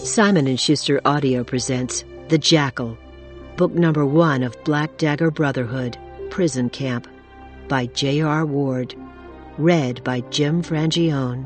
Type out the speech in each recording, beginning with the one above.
Simon & Schuster Audio presents The Jackal, book number 1 of Black Dagger Brotherhood, Prison Camp, by J.R. Ward, read by Jim Frangione.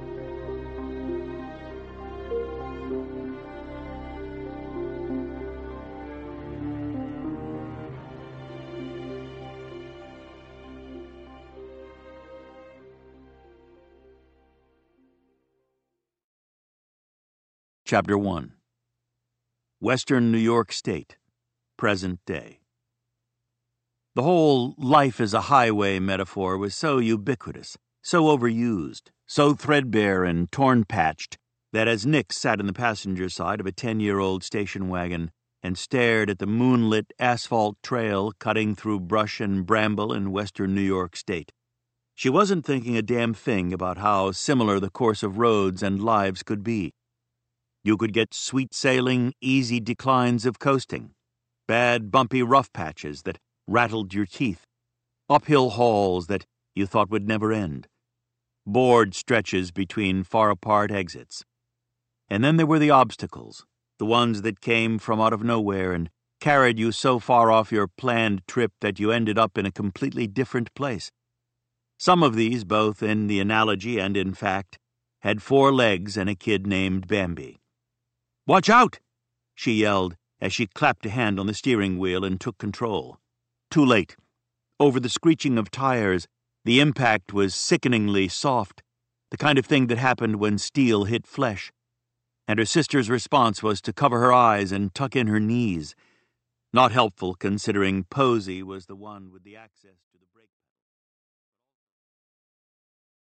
Chapter 1. Western New York State, present day. The whole life as a highway metaphor was so ubiquitous, so overused, so threadbare and torn-patched, that as Nick sat in the passenger side of a 10-year-old station wagon and stared at the moonlit asphalt trail cutting through brush and bramble in western New York State, she wasn't thinking a damn thing about how similar the course of roads and lives could be. You could get sweet-sailing, easy declines of coasting, bad, bumpy rough patches that rattled your teeth, uphill hauls that you thought would never end, bored stretches between far-apart exits. And then there were the obstacles, the ones that came from out of nowhere and carried you so far off your planned trip that you ended up in a completely different place. Some of these, both in the analogy and in fact, had 4 legs and a kid named Bambi. "Watch out!" she yelled as she clapped a hand on the steering wheel and took control. Too late. Over the screeching of tires, the impact was sickeningly soft, the kind of thing that happened when steel hit flesh. And her sister's response was to cover her eyes and tuck in her knees. Not helpful, considering Posey was the one with the access to the